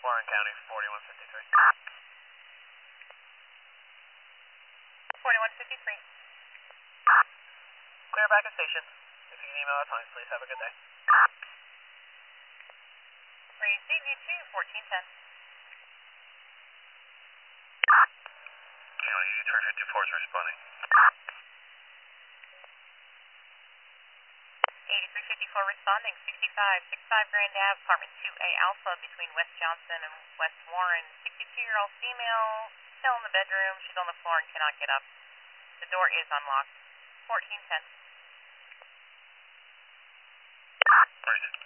Warren County, 4153. 4153. Clear back at station. If you can email our times, please have a good day. Raise CV2, 1410. Unit 354 is responding. 8354 responding, 65 Grand Ave, apartment 2A Alpha, between West Johnson and West Warren. 62-year-old female, still in the bedroom. She's on the floor and cannot get up. The door is unlocked. 1410. Where is it?